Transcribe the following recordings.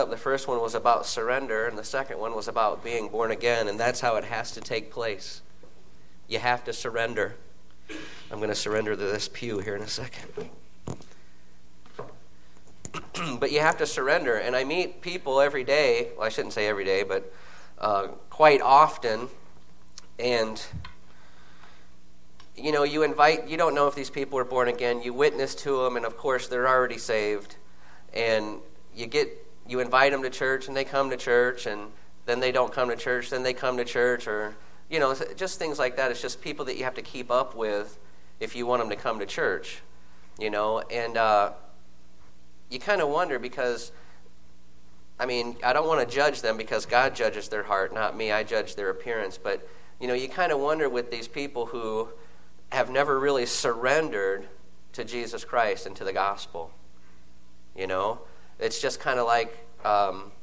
The first one was about surrender, and the second one was about being born again, and that's how it has to take place. You have to surrender. I'm going to surrender to this pew here in a second. But you have to surrender, and I meet people every day. Well, I shouldn't say every day, but quite often, and you don't know if these people are born again. You witness to them, and of course they're already saved, and you invite them to church, and they come to church, and then they don't come to church, then they come to church, or, just things like that. It's just people that you have to keep up with if you want them to come to church, and you kind of wonder because, I don't want to judge them because God judges their heart, not me. I judge their appearance, but, you kind of wonder with these people who have never really surrendered to Jesus Christ and to the gospel, It's just kind of like, kind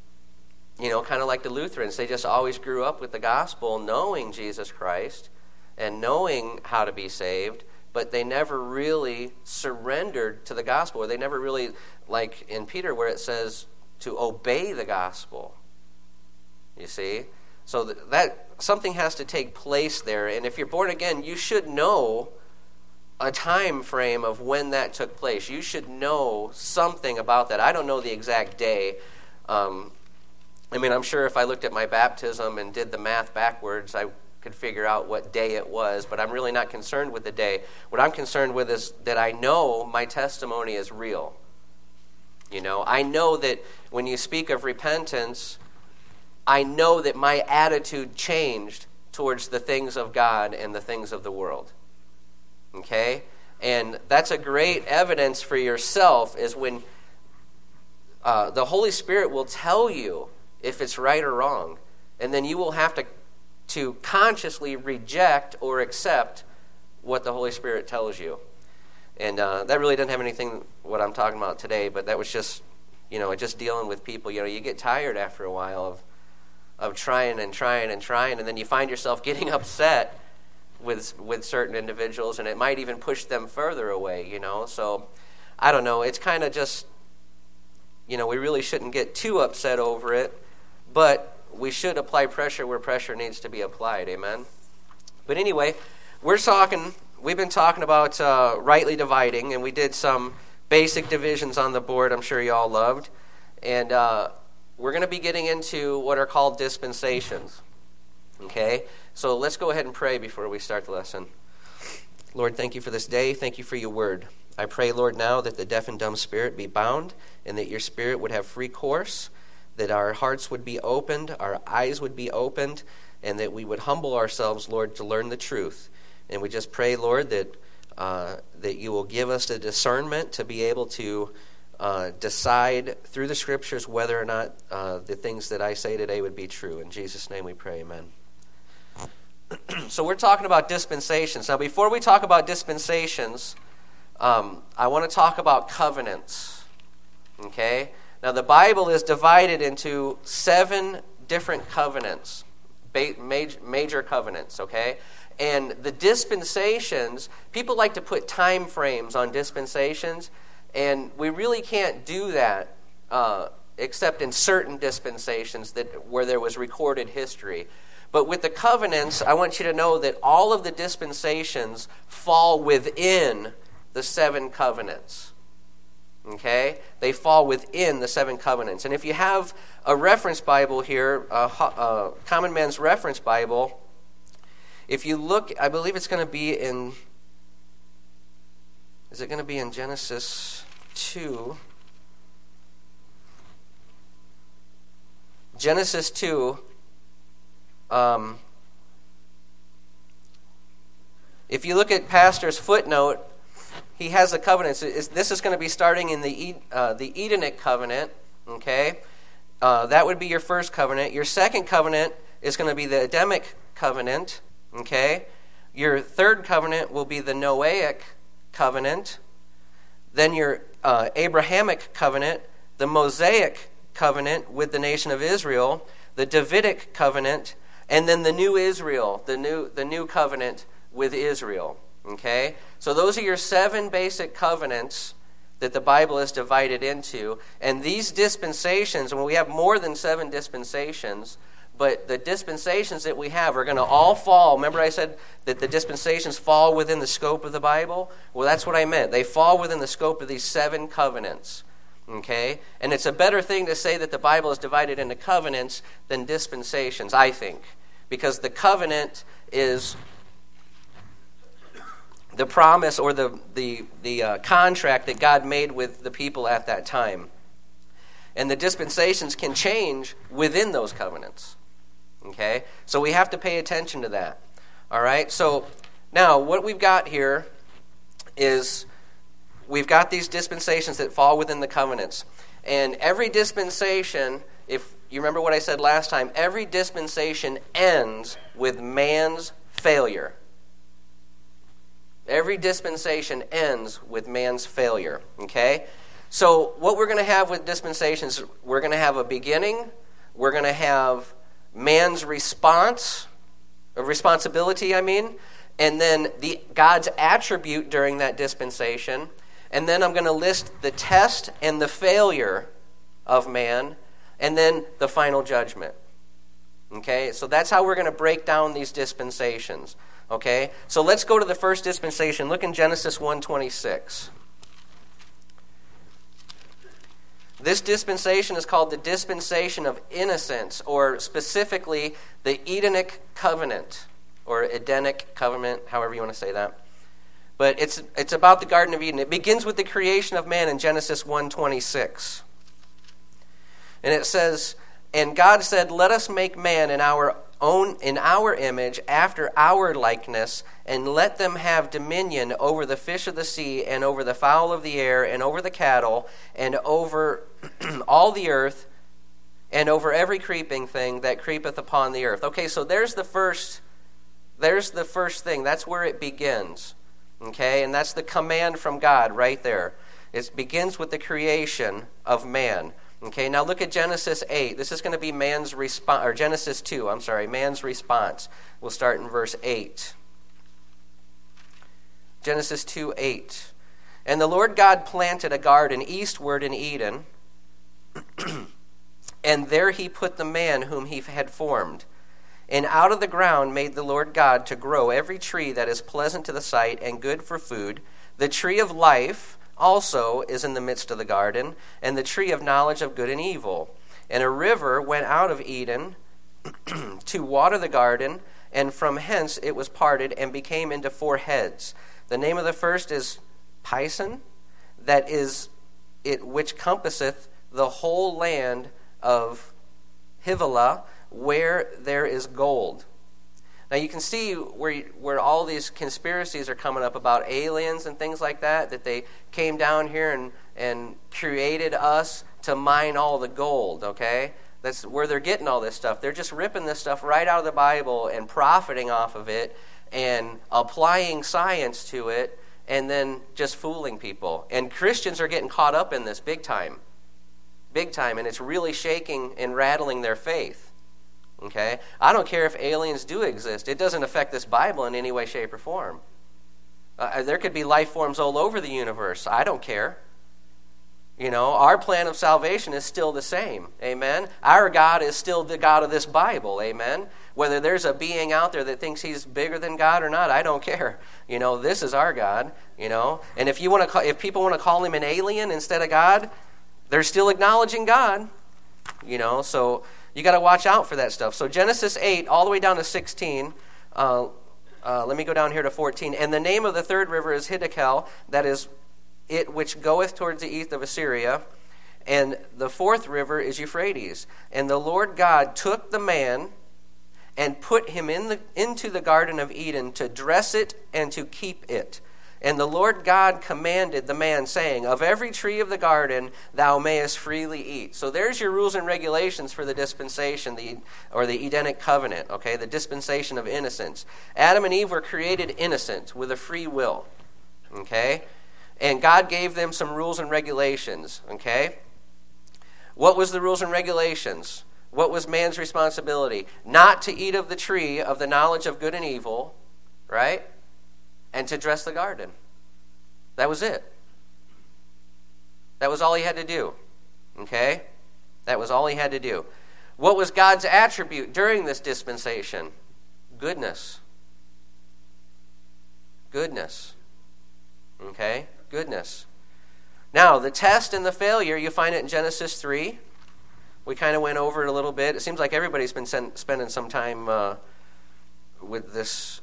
of like the Lutherans. They just always grew up with the gospel, knowing Jesus Christ and knowing how to be saved, but they never really surrendered to the gospel. Or they never really, like in Peter where it says to obey the gospel. You see? So that something has to take place there. And if you're born again, you should know a time frame of when that took place. You should know something about that. I don't know the exact day. I'm sure if I looked at my baptism and did the math backwards, I could figure out what day it was, but I'm really not concerned with the day. What I'm concerned with is that I know my testimony is real. I know that when you speak of repentance, I know that my attitude changed towards the things of God and the things of the world. Okay? And that's a great evidence for yourself is when the Holy Spirit will tell you if it's right or wrong. And then you will have to consciously reject or accept what the Holy Spirit tells you. And that really doesn't have anything what I'm talking about today, but that was just, just dealing with people. You get tired after a while of trying, and then you find yourself getting upset with certain individuals, and it might even push them further away, So, I don't know. It's kind of just, we really shouldn't get too upset over it, but we should apply pressure where pressure needs to be applied, amen? But anyway, we've been talking about rightly dividing, and we did some basic divisions on the board I'm sure you all loved, and we're going to be getting into what are called dispensations, okay? So let's go ahead and pray before we start the lesson. Lord, thank you for this day. Thank you for your word. I pray, Lord, now that the deaf and dumb spirit be bound and that your spirit would have free course, that our hearts would be opened, our eyes would be opened, and that we would humble ourselves, Lord, to learn the truth. And we just pray, Lord, that you will give us the discernment to be able to decide through the Scriptures whether or not the things that I say today would be true. In Jesus' name we pray, amen. So we're talking about dispensations. Now, before we talk about dispensations, I want to talk about covenants. Okay? Now, the Bible is divided into 7 different covenants, major covenants, okay? And the dispensations, people like to put time frames on dispensations, and we really can't do that except in certain dispensations where there was recorded history. But with the covenants, I want you to know that all of the dispensations fall within the 7 covenants. Okay? They fall within the 7 covenants. And if you have a reference Bible here, Common Man's Reference Bible, if you look, I believe it's going to be in, is it going to be in Genesis 2? Genesis 2, if you look at Pastor's footnote, he has the covenants. This is going to be starting in the Edenic covenant, okay? That would be your first covenant. Your second covenant is going to be the Adamic covenant, okay? Your third covenant will be the Noahic covenant. Then your Abrahamic covenant, the Mosaic covenant with the nation of Israel, the Davidic covenant, and then the new Israel, the new covenant with Israel. Okay? So those are your 7 basic covenants that the Bible is divided into. And these dispensations, when we have more than 7 dispensations, but the dispensations that we have are going to all fall. Remember I said that the dispensations fall within the scope of the Bible? Well, that's what I meant. They fall within the scope of these 7 covenants. Okay? And it's a better thing to say that the Bible is divided into covenants than dispensations, I think. Because the covenant is the promise or the contract that God made with the people at that time. And the dispensations can change within those covenants. Okay? So we have to pay attention to that. All right? So now what we've got here is we've got these dispensations that fall within the covenants. And every dispensation, if you remember what I said last time, every dispensation ends with man's failure. Every dispensation ends with man's failure. Okay? So what we're going to have with dispensations, we're going to have a beginning, we're going to have man's responsibility, and then God's attribute during that dispensation, and then I'm going to list the test and the failure of man, and then the final judgment. Okay, so that's how we're going to break down these dispensations. Okay, so let's go to the first dispensation. Look in Genesis 1:26. This dispensation is called the dispensation of innocence, or specifically the Edenic covenant, or Edenic covenant, however you want to say that. But it's about the Garden of Eden. It begins with the creation of man in Genesis 1:26. And it says, "And God said, let us make man in our image, after our likeness, and let them have dominion over the fish of the sea, and over the fowl of the air, and over the cattle, and over all the earth, and over every creeping thing that creepeth upon the earth." Okay, so there's the first thing. That's where it begins. Okay, and that's the command from God right there. It begins with the creation of man. Okay, now look at Genesis 8. This is going to be man's response, or Genesis 2, man's response. We'll start in verse 8. Genesis 2:8. "And the Lord God planted a garden eastward in Eden, and there he put the man whom he had formed. And out of the ground made the Lord God to grow every tree that is pleasant to the sight and good for food. The tree of life also is in the midst of the garden, and the tree of knowledge of good and evil. And a river went out of Eden to water the garden, and from hence it was parted and became into 4 heads. The name of the first is Pison, that is it which compasseth the whole land of Havilah, where there is gold." Now you can see where all these conspiracies are coming up about aliens and things like that they came down here and created us to mine all the gold, okay? That's where they're getting all this stuff. They're just ripping this stuff right out of the Bible and profiting off of it and applying science to it and then just fooling people. And Christians are getting caught up in this big time. Big time, and it's really shaking and rattling their faith. Okay? I don't care if aliens do exist. It doesn't affect this Bible in any way, shape, or form. There could be life forms all over the universe. I don't care. You know, our plan of salvation is still the same. Amen? Our God is still the God of this Bible. Amen? Whether there's a being out there that thinks he's bigger than God or not, I don't care. You know, this is our God. You know, and if people want to call him an alien instead of God, they're still acknowledging God. You know, so you got to watch out for that stuff. So Genesis 8, all the way down to 16. Let me go down here to 14. "And the name of the third river is Hiddekel, that is it which goeth towards the east of Assyria. And the 4th river is Euphrates. And the Lord God took the man and put him into the Garden of Eden to dress it and to keep it. And the Lord God commanded the man, saying, Of every tree of the garden thou mayest freely eat." So there's your rules and regulations for the dispensation, or the Edenic covenant, okay, the dispensation of innocence. Adam and Eve were created innocent with a free will, okay? And God gave them some rules and regulations, okay? What was the rules and regulations? What was man's responsibility? Not to eat of the tree of the knowledge of good and evil, right? And to dress the garden. That was it. That was all he had to do. Okay? That was all he had to do. What was God's attribute during this dispensation? Goodness. Goodness. Okay? Goodness. Now, the test and the failure, you find it in Genesis 3. We kind of went over it a little bit. It seems like everybody's been spending some time with this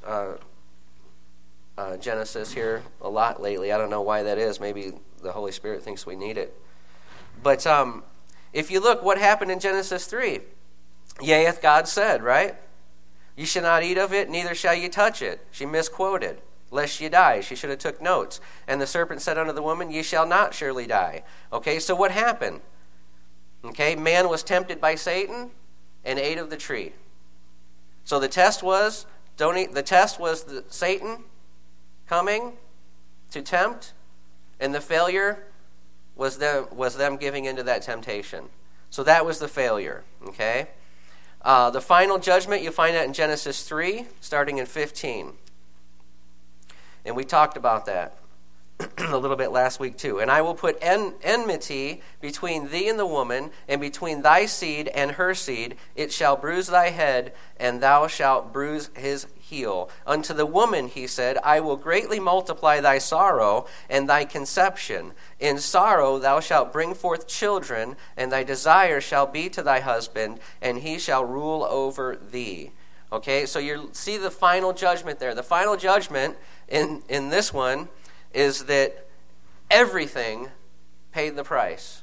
Genesis here a lot lately. I don't know why that is. Maybe the Holy Spirit thinks we need it. But if you look, what happened in Genesis 3? Yea, hath God said, right? You shall not eat of it, neither shall you touch it. She misquoted. Lest ye die. She should have took notes. And the serpent said unto the woman, ye shall not surely die. Okay, so what happened? Okay, man was tempted by Satan and ate of the tree. So the test was, don't eat. The test was Satan coming to tempt, and the failure was them giving into that temptation. So that was the failure. Okay, the final judgment, you find that in Genesis 3, starting in 15. And we talked about that a little bit last week too. And I will put enmity between thee and the woman, and between thy seed and her seed. It shall bruise thy head, and thou shalt bruise his heel. Unto the woman, he said, I will greatly multiply thy sorrow and thy conception. In sorrow thou shalt bring forth children, and thy desire shall be to thy husband, and he shall rule over thee. Okay, so you see the final judgment there. The final judgment in this one is that everything paid the price.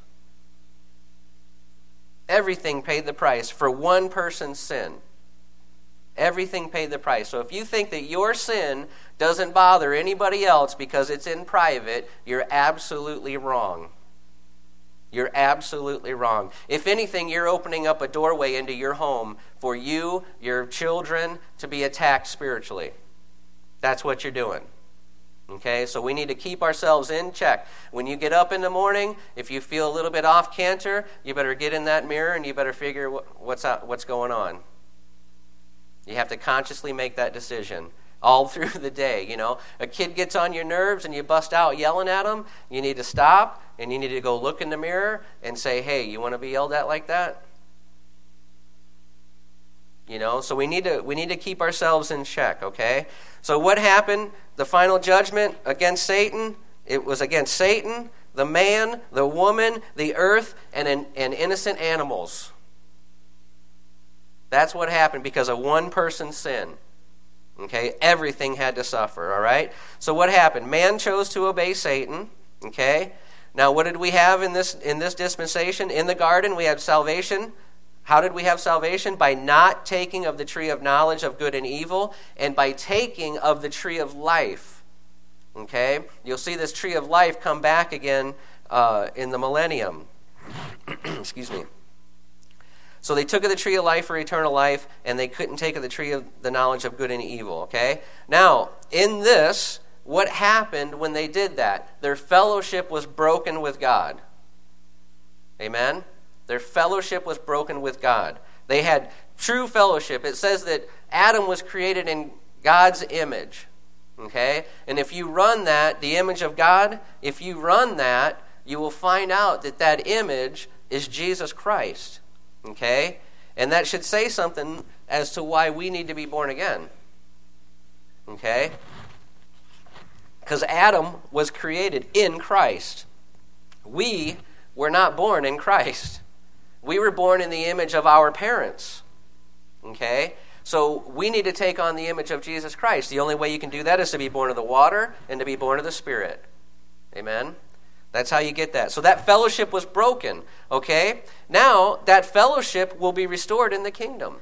Everything paid the price for one person's sin. Everything paid the price. So if you think that your sin doesn't bother anybody else because it's in private, you're absolutely wrong. You're absolutely wrong. If anything, you're opening up a doorway into your home for you, your children, to be attacked spiritually. That's what you're doing. Okay, so we need to keep ourselves in check. When you get up in the morning, if you feel a little bit off canter, you better get in that mirror and you better figure what's going on. You have to consciously make that decision all through the day. You know, a kid gets on your nerves and you bust out yelling at them. You need to stop and you need to go look in the mirror and say, hey, you want to be yelled at like that? You know, so we need to keep ourselves in check, okay? So what happened? The final judgment against Satan, it was against Satan, the man, the woman, the earth, and innocent animals. That's what happened because of one person's sin. Okay, everything had to suffer, all right? So what happened? Man chose to obey Satan, okay? Now what did we have in this dispensation? In the garden, we had salvation. How did we have salvation? By not taking of the tree of knowledge of good and evil, and by taking of the tree of life. Okay? You'll see this tree of life come back again in the millennium. Excuse me. So they took of the tree of life for eternal life, and they couldn't take of the tree of the knowledge of good and evil. Okay? Now, in this, what happened when they did that? Their fellowship was broken with God. Amen? Their fellowship was broken with God. They had true fellowship. It says that Adam was created in God's image. Okay? And if you run that, the image of God, if you run that, you will find out that that image is Jesus Christ. Okay? And that should say something as to why we need to be born again. Okay? Because Adam was created in Christ. We were not born in Christ. We were born in the image of our parents. Okay? So we need to take on the image of Jesus Christ. The only way you can do that is to be born of the water and to be born of the Spirit. Amen? That's how you get that. So that fellowship was broken. Okay? Now, that fellowship will be restored in the kingdom.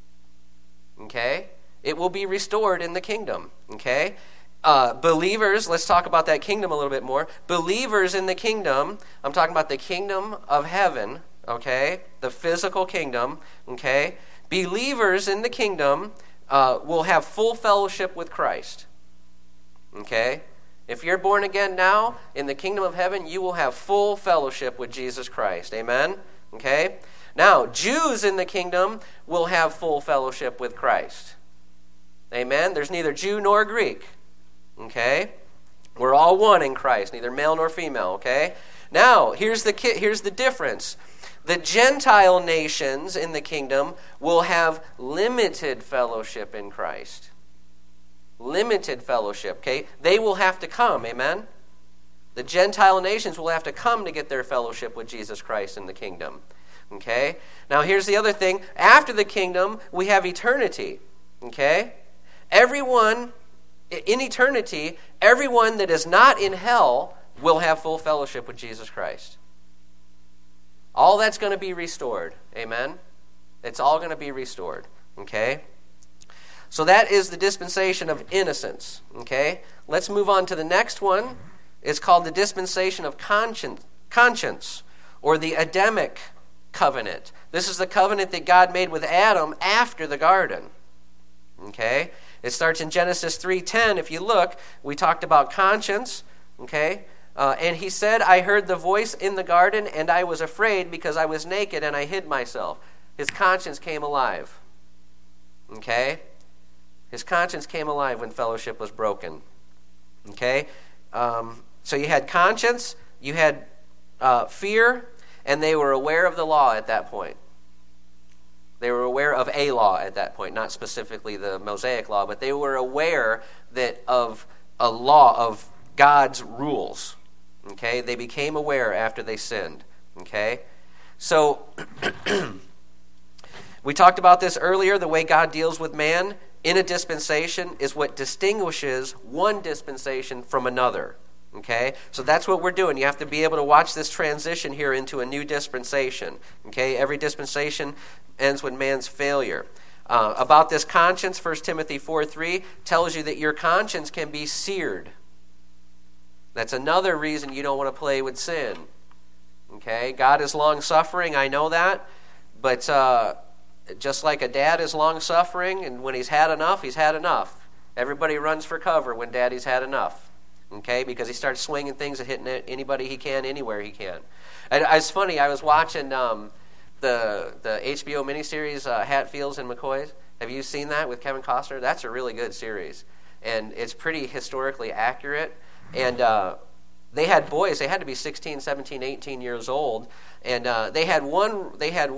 Okay? It will be restored in the kingdom. Okay? Believers, let's talk about that kingdom a little bit more. Believers in the kingdom, I'm talking about the kingdom of heaven, okay? The physical kingdom, okay? Believers in the kingdom will have full fellowship with Christ, okay? If you're born again now, in the kingdom of heaven, you will have full fellowship with Jesus Christ, amen? Okay? Now, Jews in the kingdom will have full fellowship with Christ, amen? There's neither Jew nor Greek. Okay? We're all one in Christ, neither male nor female, okay? Now, here's the difference. The Gentile nations in the kingdom will have limited fellowship in Christ. Limited fellowship, okay? They will have to come, amen? The Gentile nations will have to come to get their fellowship with Jesus Christ in the kingdom, okay? Now, here's the other thing. After the kingdom, we have eternity, okay? Everyone, in eternity, everyone that is not in hell will have full fellowship with Jesus Christ. All that's going to be restored. Amen? It's all going to be restored. Okay? So that is the dispensation of innocence. Okay? Let's move on to the next one. It's called the dispensation of conscience, or the Adamic covenant. This is the covenant that God made with Adam after the garden. Okay? It starts in Genesis 3:10. If you look, we talked about conscience. Okay? And he said, I heard the voice in the garden, and I was afraid because I was naked and I hid myself. His conscience came alive. Okay? His conscience came alive when fellowship was broken. Okay? So you had conscience, you had fear, and they were aware of the law at that point. They were aware of a law at that point, not specifically the Mosaic law, but they were aware that of a law of God's rules. Okay, they became aware after they sinned. Okay, so we talked about this earlier. The way God deals with man in a dispensation is what distinguishes one dispensation from another. Okay, so that's what we're doing. You have to be able to watch this transition here into a new dispensation. Okay, every dispensation ends with man's failure. About this conscience, 1 Timothy 4:3 tells you that your conscience can be seared. That's another reason you don't want to play with sin. Okay? God is long-suffering, I know that. But just like a dad is long-suffering, and when he's had enough, he's had enough. Everybody runs for cover when daddy's had enough. Okay? Because he starts swinging things and hitting anybody he can, anywhere he can. And it's funny, I was watching the HBO miniseries Hatfields and McCoys. Have you seen that with Kevin Costner? That's a really good series. And it's pretty historically accurate. And they had boys. They had to be 16, 17, 18 years old. And they had one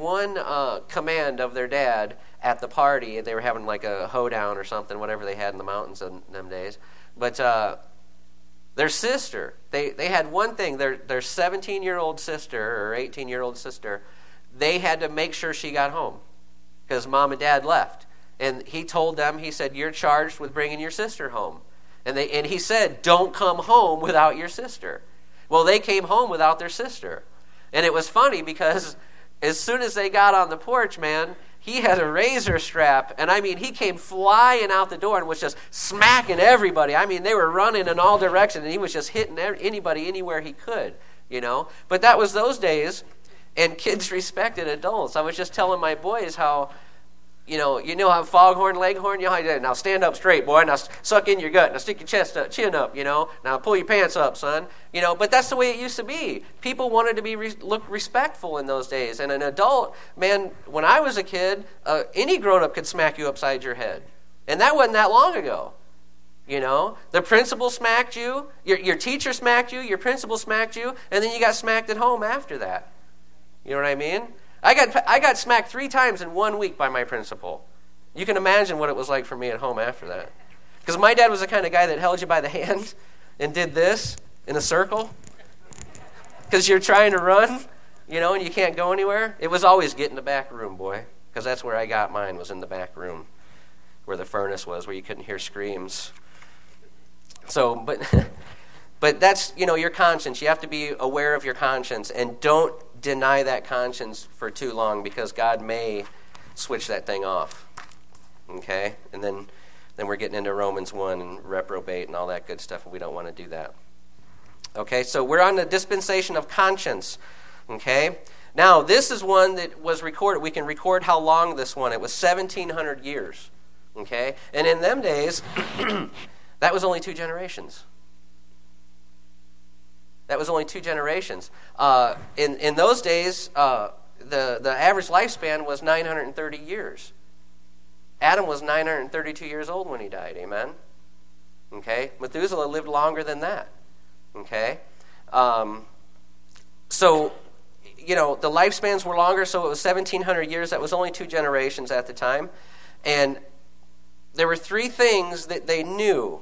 command of their dad at the party. They were having like a hoedown or something, whatever they had in the mountains in them days. But their sister, they had one thing. Their 17-year-old sister or 18-year-old sister, they had to make sure she got home because mom and dad left. And he told them, he said, you're charged with bringing your sister home. And he said, don't come home without your sister. Well, they came home without their sister. And it was funny because as soon as they got on the porch, man, he had a razor strap. And I mean, he came flying out the door and was just smacking everybody. I mean, they were running in all directions and he was just hitting anybody anywhere he could, you know. But that was those days, and kids respected adults. I was just telling my boys how... You know how foghorn, leghorn, you know how you do it. Now stand up straight, boy. Now suck in your gut. Now stick your chin up, you know. Now pull your pants up, son. You know, but that's the way it used to be. People wanted to be look respectful in those days. And an adult, man, when I was a kid, any grown-up could smack you upside your head. And that wasn't that long ago. You know, the principal smacked you, your teacher smacked you, your principal smacked you, and then you got smacked at home after that. You know what I mean? I got smacked 3 times in 1 week by my principal. You can imagine what it was like for me at home after that. Because my dad was the kind of guy that held you by the hand and did this in a circle. Because you're trying to run, you know, and you can't go anywhere. It was always get in the back room, boy. Because that's where I got mine, was in the back room. Where the furnace was, where you couldn't hear screams. So, but that's, you know, your conscience. You have to be aware of your conscience. And don't deny that conscience for too long, because God may switch that thing off. Okay? And then we're getting into Romans 1 and reprobate and all that good stuff, and we don't want to do that. Okay, so we're on the dispensation of conscience. Okay? Now, this is one that was recorded. We can record how long this one. It was 1,700 years. Okay? And in them days, that was only 2 generations. That was only 2 generations. In those days, the average lifespan was 930 years. Adam was 932 years old when he died. Amen? Okay? Methuselah lived longer than that. Okay? So, the lifespans were longer, so it was 1,700 years. That was only 2 generations at the time. And there were 3 things that they knew.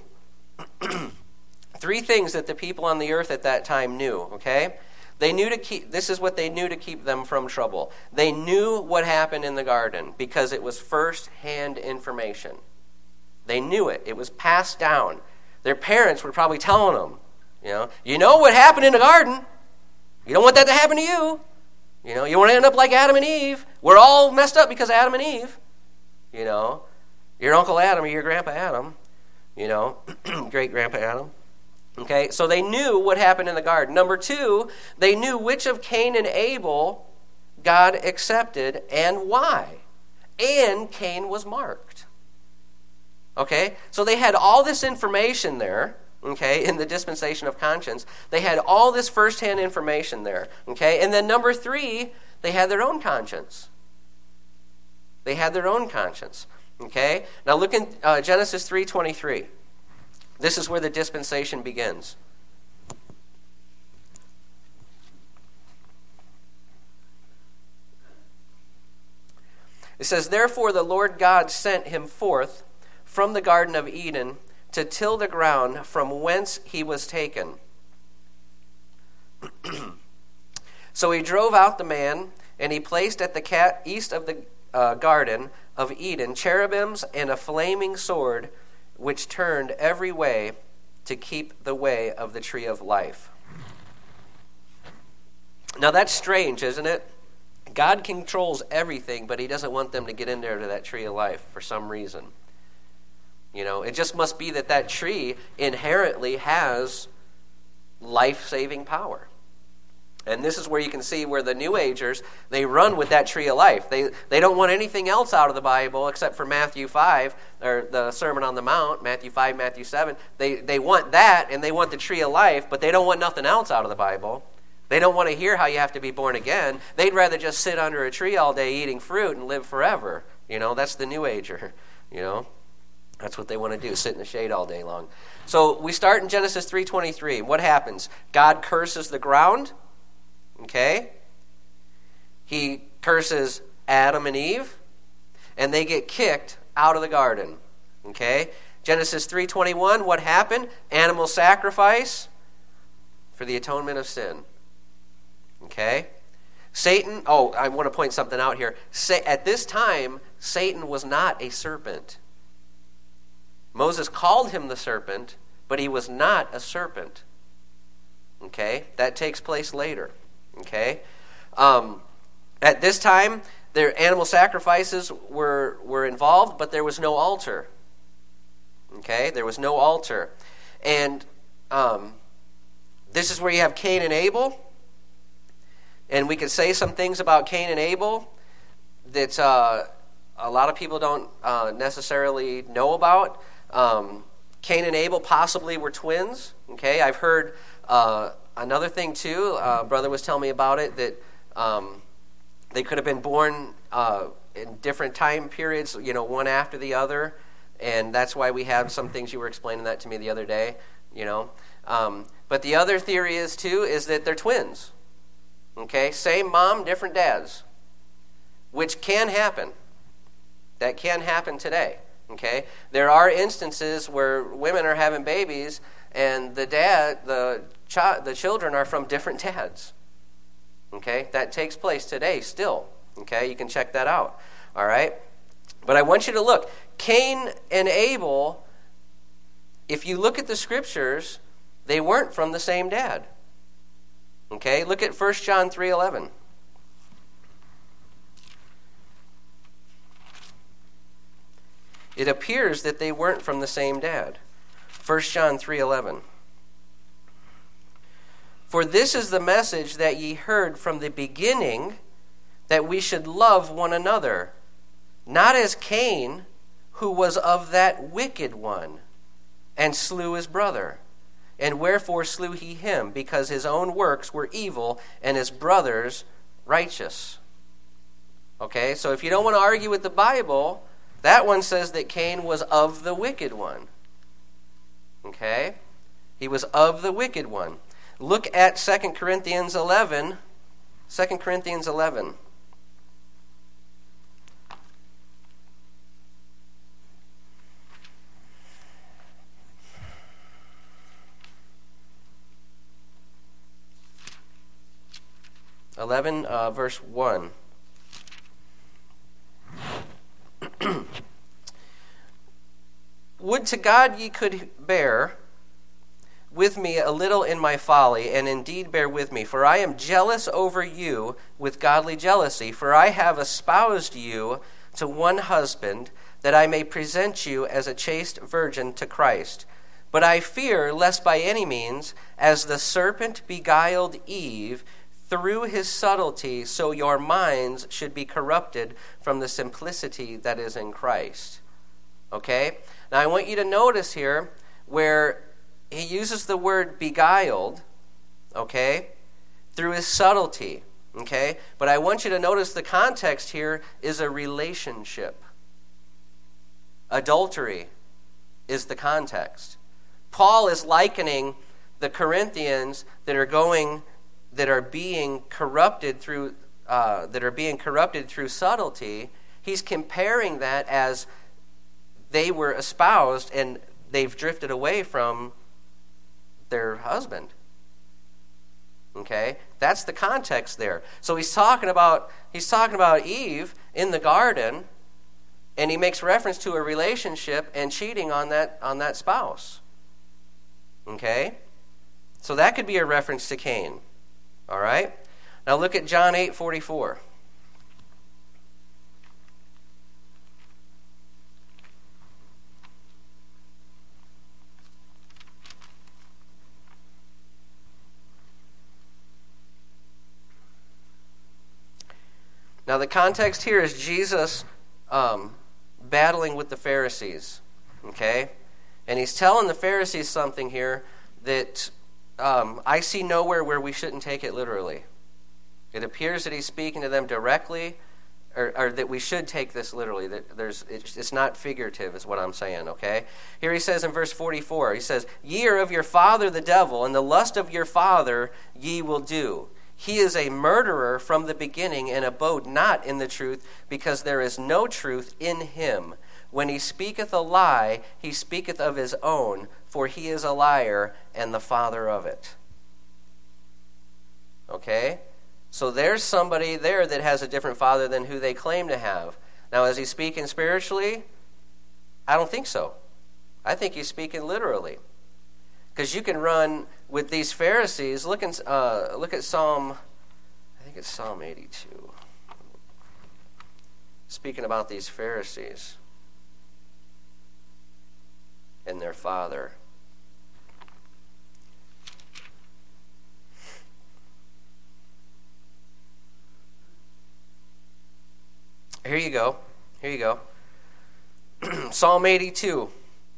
3 things that the people on the earth at that time knew, okay? This is what they knew to keep them from trouble. They knew what happened in the garden because it was first-hand information. They knew it. It was passed down. Their parents were probably telling them, you know what happened in the garden. You don't want that to happen to you. You want to end up like Adam and Eve. We're all messed up because of Adam and Eve. Your Uncle Adam or your Grandpa Adam. Great-Grandpa Adam. Okay, so they knew what happened in the garden. Number 2, they knew which of Cain and Abel God accepted and why. And Cain was marked. Okay, so they had all this information there, okay, in the dispensation of conscience. They had all this first-hand information there, okay? And then number 3, they had their own conscience. They had their own conscience, okay? Now look in Genesis 3:23. This is where the dispensation begins. It says, "Therefore the Lord God sent him forth from the Garden of Eden to till the ground from whence he was taken. So he drove out the man, and he placed at the east of the Garden of Eden cherubims and a flaming sword, which turned every way to keep the way of the tree of life." Now that's strange, isn't it? God controls everything, but he doesn't want them to get in there to that tree of life for some reason. It just must be that tree inherently has life-saving power. And this is where you can see where the New Agers, they run with that tree of life. They don't want anything else out of the Bible except for Matthew 5, or the Sermon on the Mount, Matthew 5, Matthew 7. They want that, and they want the tree of life, but they don't want nothing else out of the Bible. They don't want to hear how you have to be born again. They'd rather just sit under a tree all day eating fruit and live forever. That's the New Ager, That's what they want to do, sit in the shade all day long. So we start in Genesis 3:23. What happens? God curses the ground. Okay? He curses Adam and Eve, and they get kicked out of the garden. Okay? Genesis 3:21, what happened? Animal sacrifice for the atonement of sin. Okay? Satan, I want to point something out here. At this time, Satan was not a serpent. Moses called him the serpent, but he was not a serpent. Okay? That takes place later. Okay? At this time, their animal sacrifices were involved, but there was no altar. Okay? There was no altar. And this is where you have Cain and Abel. And we could say some things about Cain and Abel that a lot of people don't necessarily know about. Cain and Abel possibly were twins. Okay? I've heard another thing too. Brother was telling me about it, that they could have been born in different time periods, one after the other, and that's why we have some things. You were explaining that to me the other day, But the other theory is that they're twins. Okay, same mom, different dads, which can happen. That can happen today. Okay, there are instances where women are having babies, and the children are from different dads. Okay, that takes place today still. Okay, you can check that out. All right, but I want you to look. Cain and Abel, if you look at the scriptures, they weren't from the same dad. Okay, look at 1 John 3:11. It appears that they weren't from the same dad. 1 John 3:11. "For this is the message that ye heard from the beginning, that we should love one another, not as Cain, who was of that wicked one, and slew his brother. And wherefore slew he him? Because his own works were evil, and his brother's righteous." Okay, so if you don't want to argue with the Bible, that one says that Cain was of the wicked one. Okay? He was of the wicked one. Look at 2 Corinthians 11. 2 Corinthians 11. Verse 1. Would to God ye could bear with me a little in my folly, and indeed bear with me. For I am jealous over you with godly jealousy, for I have espoused you to one husband, that I may present you as a chaste virgin to Christ. But I fear lest by any means, as the serpent beguiled Eve through his subtlety, so your minds should be corrupted from the simplicity that is in Christ. Okay? Now I want you to notice here where he uses the word beguiled, okay, through his subtlety, okay? But I want you to notice the context here is a relationship. Adultery is the context. Paul is likening the Corinthians that are being corrupted through subtlety. He's comparing that as they were espoused and they've drifted away from their husband. Okay? That's the context there. So he's talking about Eve in the garden, and he makes reference to a relationship and cheating on that spouse. Okay? So that could be a reference to Cain. All right? Now look at John 8:44. Now the context here is Jesus battling with the Pharisees, okay? And he's telling the Pharisees something here that I see nowhere where we shouldn't take it literally. It appears that he's speaking to them directly, or that we should take this literally. That it's not figurative is what I'm saying, okay? Here he says in verse 44, he says, "Ye are of your father the devil, and the lust of your father ye will do. He is a murderer from the beginning and abode not in the truth, because there is no truth in him. When he speaketh a lie, he speaketh of his own, for he is a liar and the father of it." Okay? So there's somebody there that has a different father than who they claim to have. Now, is he speaking spiritually? I don't think so. I think he's speaking literally. Because you can run with these Pharisees. Look at Psalm, I think it's Psalm 82. Speaking about these Pharisees and their father. Here you go. Psalm 82.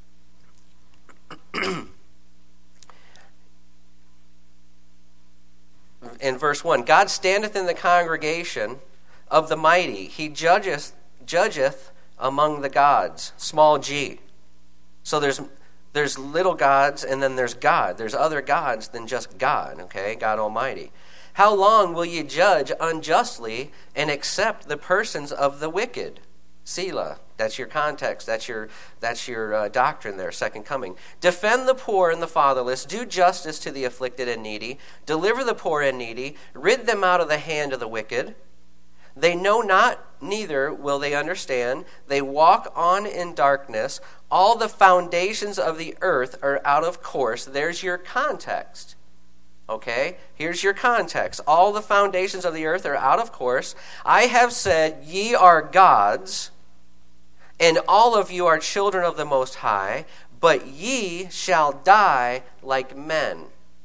In verse 1, God standeth in the congregation of the mighty. He judgeth among the gods, small g. So there's little gods, and then there's God. There's other gods than just God, okay? God Almighty. How long will ye judge unjustly and accept the persons of the wicked? Selah. That's your context. That's your doctrine there, second coming. Defend the poor and the fatherless. Do justice to the afflicted and needy. Deliver the poor and needy. Rid them out of the hand of the wicked. They know not, neither will they understand. They walk on in darkness. All the foundations of the earth are out of course. There's your context. Okay? Here's your context. All the foundations of the earth are out of course. I have said, ye are gods, and all of you are children of the Most High, but ye shall die like men.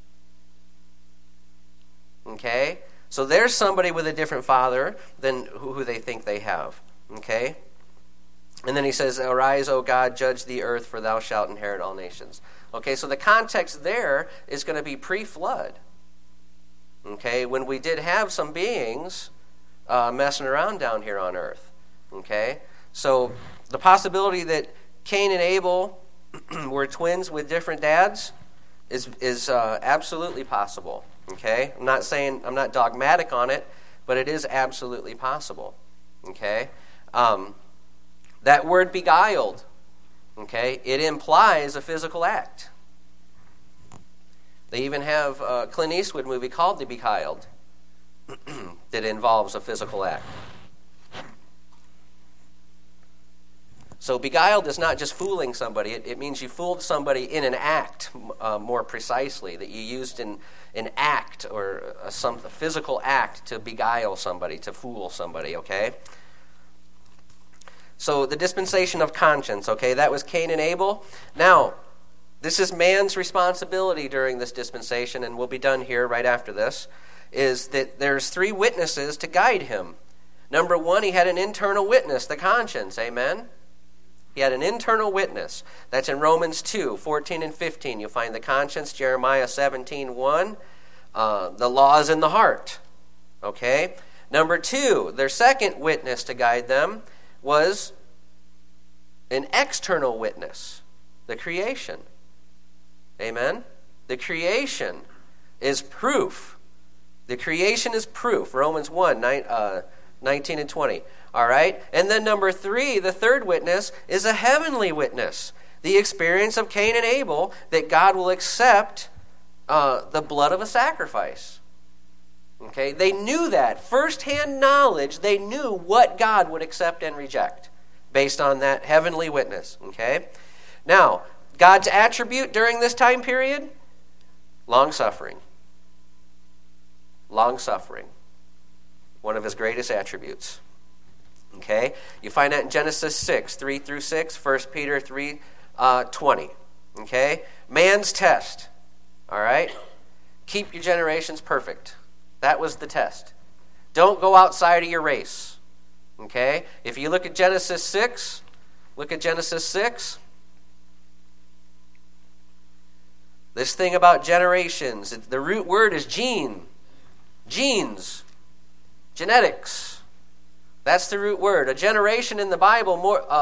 Okay? So there's somebody with a different father than who they think they have. Okay? And then he says, "Arise, O God, judge the earth, for thou shalt inherit all nations." Okay, so the context there is going to be pre-flood. Okay, when we did have some beings messing around down here on earth. Okay, so the possibility that Cain and Abel were twins with different dads, is absolutely possible. Okay? I'm not dogmatic on it, but it is absolutely possible. Okay? That word beguiled, okay, it implies a physical act. They even have a Clint Eastwood movie called The Beguiled that involves a physical act. So beguiled is not just fooling somebody. It means you fooled somebody in an act, more precisely, that you used an act or a physical act to beguile somebody, to fool somebody, okay? So the dispensation of conscience, okay, that was Cain and Abel. Now, this is man's responsibility during this dispensation, and we'll be done here right after this, is that there's 3 witnesses to guide him. Number 1, he had an internal witness, the conscience, amen? He had an internal witness. That's in Romans 2, 14 and 15. You'll find the conscience, Jeremiah 17, 1. The law is in the heart. Okay? Number 2, their second witness to guide them was an external witness, the creation. Amen? The creation is proof. The creation is proof. Romans 1, 19 and 20. All right? And then number 3, the third witness, is a heavenly witness. The experience of Cain and Abel, that God will accept the blood of a sacrifice. Okay? They knew that. First-hand knowledge, they knew what God would accept and reject based on that heavenly witness. Okay? Now, God's attribute during this time period? Long-suffering. Long-suffering. One of his greatest attributes. Okay? You find that in Genesis 6, 3 through 6, 1 Peter 3, 20. Okay? Man's test. All right? Keep your generations perfect. That was the test. Don't go outside of your race. Okay? If you look at Genesis 6, this thing about generations, the root word is gene. Genes. Genetics. That's the root word. A generation in the Bible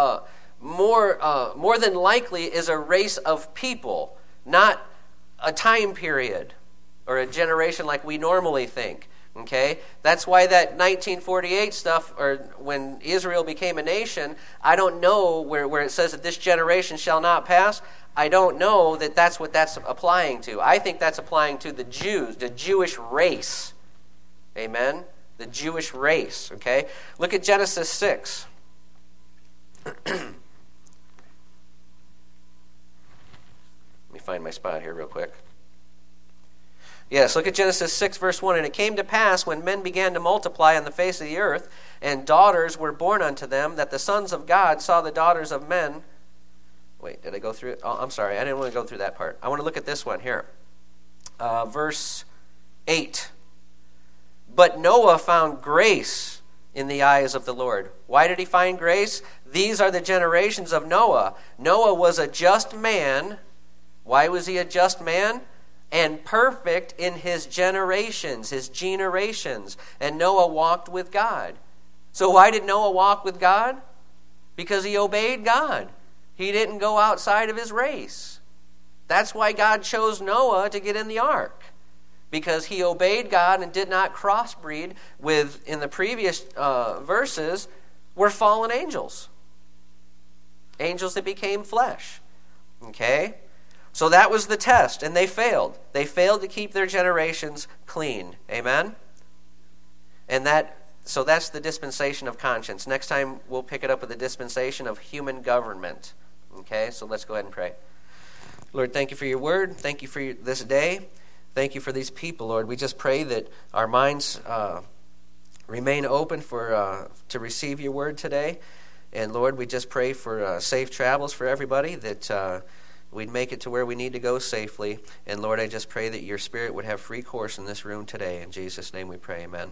more than likely is a race of people, not a time period or a generation like we normally think. Okay? That's why that 1948 stuff, or when Israel became a nation, I don't know where it says that this generation shall not pass. I don't know that that's what that's applying to. I think that's applying to the Jews, the Jewish race. Amen? The Jewish race, okay? Look at Genesis 6. Let me find my spot here real quick. Yes, look at Genesis 6, verse 1. And it came to pass, when men began to multiply on the face of the earth, and daughters were born unto them, that the sons of God saw the daughters of men. Wait, did I go through it? Oh, I'm sorry. I didn't want to go through that part. I want to look at this one here. Verse 8. But Noah found grace in the eyes of the Lord. Why did he find grace? These are the generations of Noah. Noah was a just man. Why was he a just man? And perfect in his generations. And Noah walked with God. So why did Noah walk with God? Because he obeyed God. He didn't go outside of his race. That's why God chose Noah to get in the ark. Because he obeyed God and did not crossbreed with, in the previous verses, were fallen angels. Angels that became flesh. Okay? So that was the test, and they failed. They failed to keep their generations clean. Amen? And so that's the dispensation of conscience. Next time we'll pick it up with the dispensation of human government. Okay? So let's go ahead and pray. Lord, thank you for your word. Thank you for this day. Thank you for these people, Lord. We just pray that our minds remain open to receive your word today. And Lord, we just pray for safe travels for everybody, that we'd make it to where we need to go safely. And Lord, I just pray that your Spirit would have free course in this room today. In Jesus' name we pray, amen.